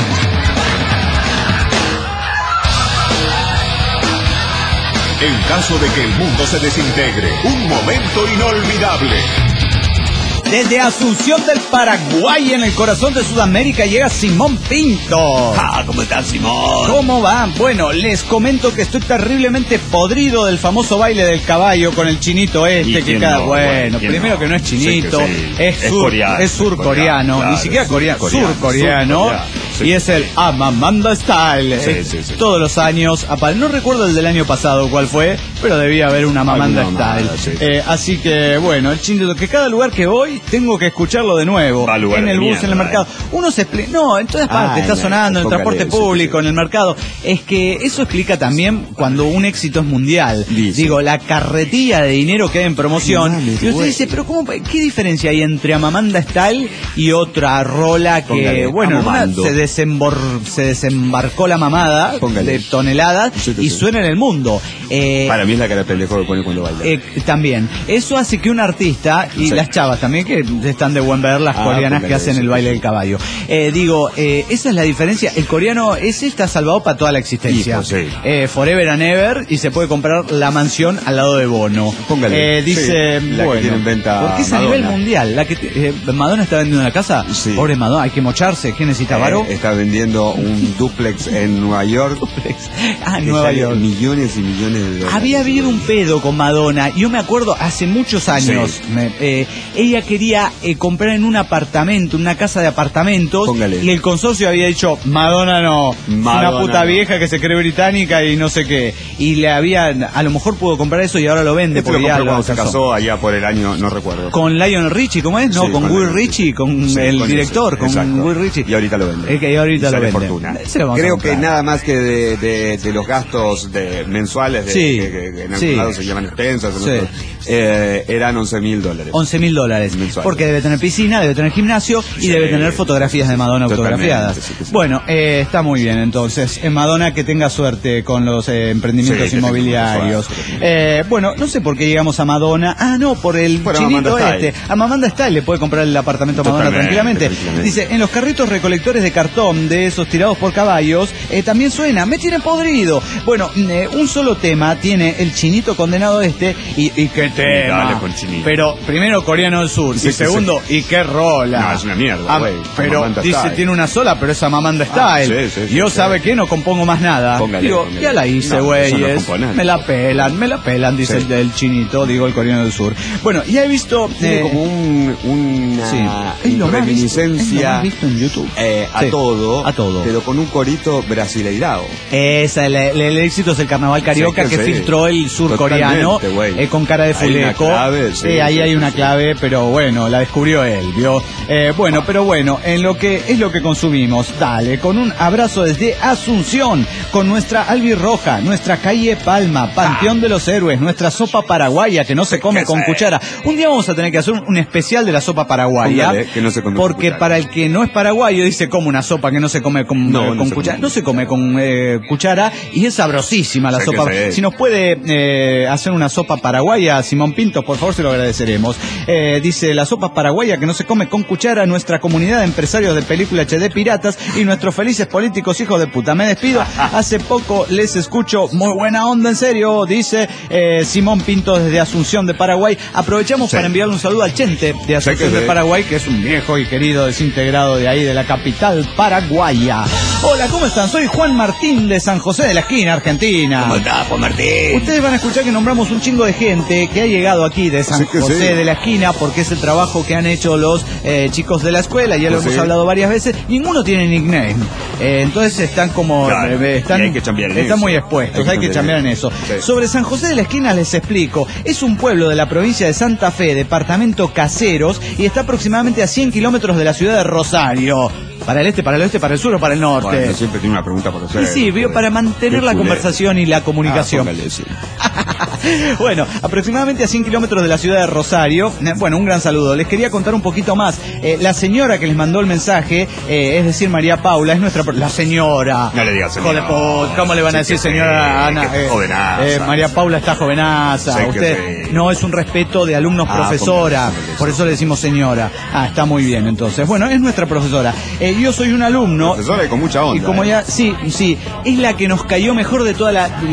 En caso de que el mundo se desintegre, un momento inolvidable. Desde Asunción del Paraguay, en el corazón de Sudamérica, llega Simón Pinto. ¿Cómo estás, Simón? ¿Cómo va? Bueno, les comento que estoy terriblemente podrido del famoso baile del caballo con el chinito que cada... Bueno, primero que no es chinito, es surcoreano, claro, ni siquiera coreano, surcoreano. Sí. Y es el Amamanda Style. Sí. Todos los años, no recuerdo el del año pasado cuál fue, pero debía haber una Amamanda Style. Sí. Así que, bueno, el chinito, que cada lugar que voy tengo que escucharlo de nuevo. En el bus, en el mercado. Uno se explica, no, en todas partes está sonando, en el transporte público, en el mercado. Es que eso explica también cuando un éxito es mundial. Digo, la carretilla de dinero que hay en promoción. Y usted dice, pero ¿qué diferencia hay entre Amamanda Style y otra rola que, se desembarcó la mamada de toneladas y suena en el mundo? Para mí es la cara de pendejo que pone cuando baila. También. Eso hace que un artista, y las chavas también, que están de buen ver, las coreanas que hacen el baile del caballo. Esa es la diferencia. El coreano está salvado para toda la existencia. Forever and ever, y se puede comprar la mansión al lado de Bono. Dice, la que tiene en venta porque es a nivel mundial. La que Madonna está vendiendo una casa. Pobre Madonna, hay que mocharse. ¿Qué necesita, Varo? Está vendiendo un duplex en Nueva York. En Nueva York. Millones y millones de dólares. Había habido un pedo con Madonna. Yo me acuerdo hace muchos años. Ella quería comprar en un apartamento, una casa de apartamentos. Y el consorcio había dicho, Madonna no. Una puta vieja que se cree británica y no sé qué. Y a lo mejor pudo comprar eso y ahora lo vende. Porque ya cuando se casó allá por el año, no recuerdo. Con Lionel Richie, ¿cómo es? No, con Will Richie, con el director, con Will Richie. Y ahorita lo vende. Y ahorita lo vende. Fortuna. Creo que nada más que de los gastos mensuales que en algún lado se llaman expensas, eran $11,000. $11,000. Porque debe tener piscina, debe tener gimnasio y debe tener fotografías de Madonna autografiadas. Bueno, está muy bien entonces. Madonna, que tenga suerte con los emprendimientos inmobiliarios. Bueno, no sé por qué llegamos a Madonna. Por el chinito a Amamanda Style le puede comprar el apartamento a Madonna tranquilamente. Dice, en los carritos recolectores de cartón de esos tirados por caballos, también suena, me tienen podrido. Bueno, un solo tema tiene el chinito condenado y qué tema. Dale con chinito. Pero primero Coreano del Sur, y segundo, y qué rola. No, es una mierda, güey. Pero dice, tiene una sola, pero es Amamanda Style. Yo sabe que no compongo más nada. Digo, ya la hice, güey. Me la pelan, dice el chinito, digo el Coreano del Sur. Bueno, ya he visto como una reminiscencia visto en YouTube a todo, pero con un corito brasileirado. El éxito es el Carnaval Carioca que filtró el surcoreano con cara de fuleco. Ahí hay una clave, pero bueno, la descubrió él, ¿vio? En lo que es lo que consumimos, dale, con un abrazo desde Asunción, con nuestra albirroja, nuestra calle Palma, Panteón de los Héroes, nuestra sopa paraguaya que no se come con cuchara. Un día vamos a tener que hacer un especial de la sopa paraguaya. Póngale, que no se come porque con para el que no es paraguayo dice como una sopa que no se come con cuchara. No se come con cuchara y es sabrosísima la sopa. Si nos puede hacer una sopa paraguaya, Simón Pinto, por favor, se lo agradeceremos. Dice, la sopa paraguaya que no se come con cuchara, nuestra comunidad de empresarios de película HD piratas y nuestros felices políticos hijos de puta. Me despido. Hace poco les escucho. Muy buena onda, en serio, dice Simón Pinto desde Asunción de Paraguay. Aprovechamos para enviarle un saludo al Chente de Asunción de Paraguay, que es un viejo y querido desintegrado de ahí, de la capital paraguaya. Hola, ¿cómo están? Soy Juan Martín de San José de la Esquina, Argentina. ¿Cómo estás, Juan Martín? Ustedes van a escuchar que nombramos un chingo de gente que ha llegado aquí de San José de la Esquina, porque es el trabajo que han hecho los chicos de la escuela, ya lo hemos hablado varias veces. Ninguno tiene nickname, entonces están como están muy expuestos, hay que chambear en eso. Sobre San José de la Esquina les explico. Es un pueblo de la provincia de Santa Fe, departamento Caseros, y está aproximadamente a 100 kilómetros de la ciudad de Rosario. ¿Para el este, para el oeste, para el sur o para el norte? Bueno, siempre tiene una pregunta por hacer. Sí, para mantener la conversación y la comunicación. Bueno, aproximadamente a 100 kilómetros de la ciudad de Rosario. Bueno, un gran saludo. Les quería contar un poquito más. La señora que les mandó el mensaje, es decir, María Paula, es nuestra... La señora. No le digas señora. ¿Cómo le van a decir señora Ana? María Paula está jovenaza. Usted no es un respeto de alumnos profesora. Por eso le decimos señora. Está muy bien, entonces. Bueno, es nuestra profesora. Yo soy un alumno. Profesora y con mucha onda. Y como ya, sí, es la que nos cayó mejor de toda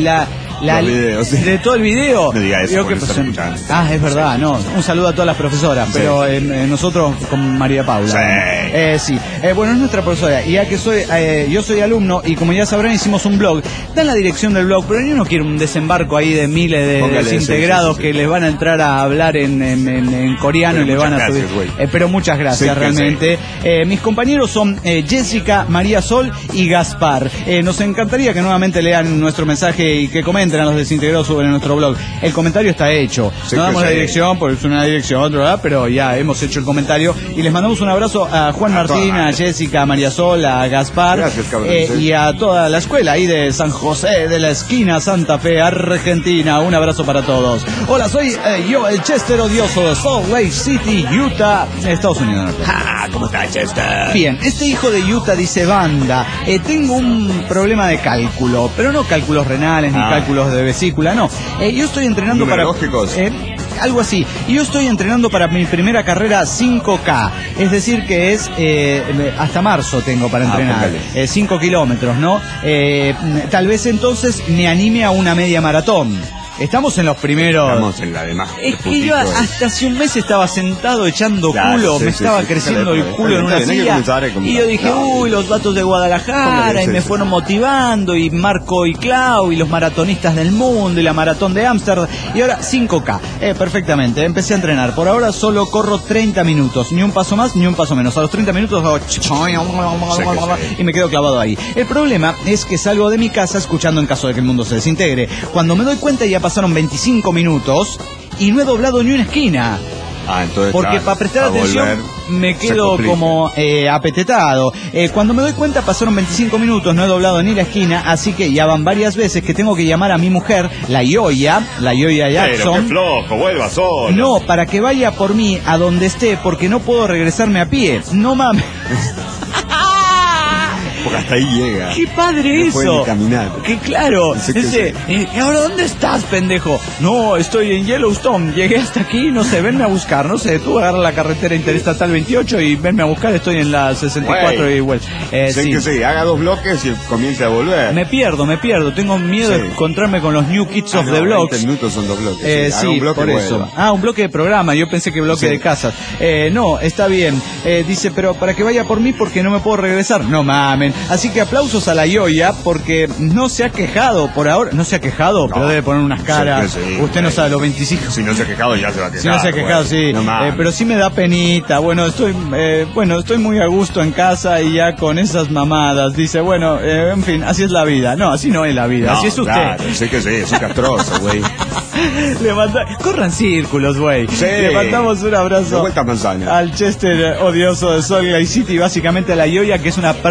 de todo el video. No diga eso, es verdad, no. Un saludo a todas las profesoras, pero nosotros con María Paula. Bueno, es nuestra profesora. Y ya que yo soy alumno, y como ya sabrán, hicimos un blog. Dan la dirección del blog, pero yo no quiero un desembarco ahí de miles de desintegrados que les van a entrar a hablar en coreano, pero y le van a subir. Pero muchas gracias, realmente. Mis compañeros son Jessica, María Sol y Gaspar. Nos encantaría que nuevamente lean nuestro mensaje y que comenten a los desintegrados sobre nuestro blog. El comentario está hecho. No damos la dirección, porque es una dirección, ¿verdad? Pero ya hemos hecho el comentario y les mandamos un abrazo a Juan Martín, a Jessica, a María Sol, a Gaspar. Gracias, y a toda la escuela ahí de San José de la Esquina, Santa Fe, Argentina. Un abrazo para todos. Hola, soy yo, el Chester odioso de Salt Lake City, Utah, Estados Unidos. ¿Cómo estás, Chester? Bien, este hijo de Utah dice: banda, tengo un problema de cálculo, pero no cálculos renales ni cálculos de vesícula, no. Yo estoy entrenando para... algo así. Y yo estoy entrenando para mi primera carrera 5K. Es decir que es hasta marzo tengo para entrenar. 5 kilómetros, ¿no? Tal vez entonces me anime a una media maratón. Estamos en los primeros. Estamos en la demás. Es que yo hasta hace un mes estaba sentado echando culo, me estaba creciendo el culo en una silla. Y yo dije, los vatos de Guadalajara, y me fueron motivando, y Marco y Clau, y los maratonistas del mundo, y la maratón de Ámsterdam. Y ahora 5K. Perfectamente, empecé a entrenar. Por ahora solo corro 30 minutos, ni un paso más, ni un paso menos. A los 30 minutos hago y me quedo clavado ahí. El problema es que salgo de mi casa escuchando En caso de que el mundo se desintegre. Cuando me doy cuenta ya pasaron 25 minutos y no he doblado ni una esquina. Entonces, porque para prestar atención me quedo como apetetado. Cuando me doy cuenta pasaron 25 minutos, no he doblado ni la esquina, así que ya van varias veces que tengo que llamar a mi mujer, la Yoya Jackson. Pero qué flojo, vuelva solo. No, para que vaya por mí a donde esté, porque no puedo regresarme a pie. No mames. Porque hasta ahí llega. ¡Qué padre eso! Puede caminar. ¡Qué claro! ¿Ahora dónde estás, pendejo? No, estoy en Yellowstone. Llegué hasta aquí, no sé, venme a buscar. No sé, tú agarras la carretera interestatal 28 y venme a buscar. Estoy en la 64 y bueno. Haga 2 bloques y comience a volver. Me pierdo. Tengo miedo de encontrarme con los New Kids of the Blocks. 20 minutos son 2 bloques. Un bloque por eso. Un bloque de programa. Yo pensé que bloque de casas. No, está bien. Dice, pero para que vaya por mí porque no me puedo regresar. No mamen. Así que aplausos a la Yoya porque no se ha quejado por ahora. No se ha quejado, pero debe poner unas caras. Usted no sabe los 25. Si no se ha quejado ya se va a quejar. Si no se ha quejado, sí. No, pero sí me da penita. Bueno, estoy muy a gusto en casa y ya con esas mamadas. Dice, en fin, así es la vida. No, así no es la vida. Así es usted. Claro, sé que sí, es un castroso, güey. Corran círculos, güey. Sí. Le mandamos un abrazo al Chester odioso de Salt Lake City, básicamente a la Yoya, que es una personal trainer.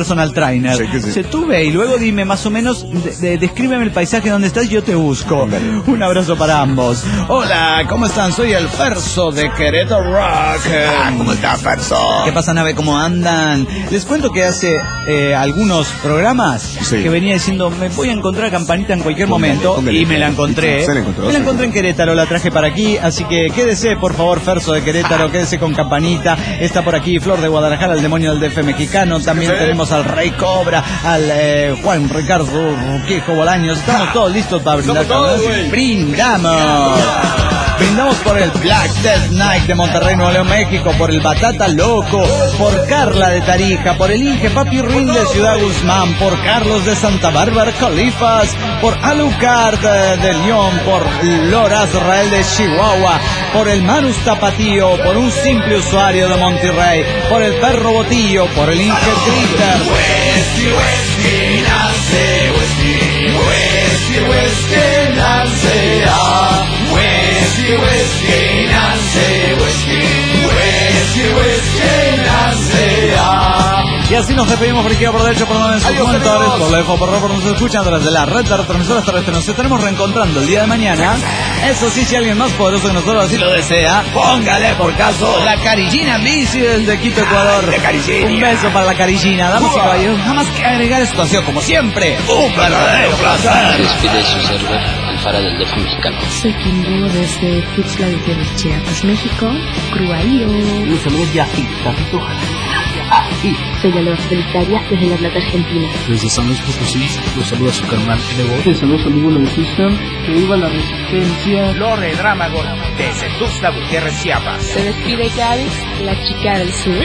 Reiner. Se tuve y luego dime más o menos, descríbeme el paisaje donde estás y yo te busco. Un abrazo para ambos. Hola, ¿cómo están? Soy el Ferso de Querétaro Rock. ¿Cómo está, Ferso? ¿Qué pasa, nave? ¿Cómo andan? Les cuento que hace algunos programas que venía diciendo, me voy a encontrar Campanita en cualquier momento, y me la encontré. Me la encontré en Querétaro, la traje para aquí, así que quédese, por favor, Ferso de Querétaro, quédese con Campanita. Está por aquí Flor de Guadalajara, el demonio del DF mexicano. También tenemos al Rey Cobra, al Juan Ricardo Urquijo Bolaños. Estamos todos listos para brindar. ¡Brindamos! Brindamos por el Black Death Night de Monterrey, Nuevo León, México, por el Batata Loco, por Carla de Tarija, por el Inge Papi Ruin de Ciudad Guzmán, por Carlos de Santa Bárbara, Califas, por Alucard de León, por Lora Israel de Chihuahua, por el Manus Tapatío, por un simple usuario de Monterrey, por el Perro Botillo, por el Inge Glitter. Whisky, nace, whisky, whisky, whisky, nace, Whiskey, whiskey, Nancy, whiskey, whiskey, whiskey, Nancy. Y así nos despedimos por izquierda, por derecho, por donde sus monitores, por lejos, por rojo, por donde se escuchan, tras de la red de retransmisoras terrestres. Nos estaremos reencontrando el día de mañana. Eso sí, si alguien más poderoso que nosotros así lo desea, póngale por caso la Carillina Bici desde Quito, Ecuador. Un beso para la Carillina, damas y caballeros. Nada más que agregar esto ha sido, como siempre, un verdadero placer. Despide su server Alfara del DF mexicano. Soy Kimbo desde Tuxtla Gutiérrez, Chiapas, México. Cruaío. Luis Andrés Yajita. Soy Alba Solitaria desde La Plata, Argentina. Desde San Luis Potosí, los saluda su carnal Evo. Desde Saludos amigos de Houston, que viva la resistencia. Lore Drámago desde Tuxtla Gutiérrez, Chiapas. Se despide Gaby, la chica del sur.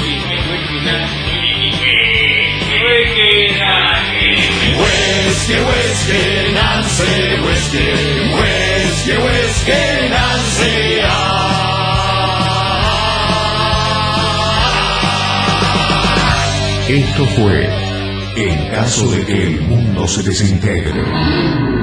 Whiskey, whiskey, Nancy, whiskey, whiskey, whiskey, Nancy. Esto fue En caso de que el mundo se desintegre.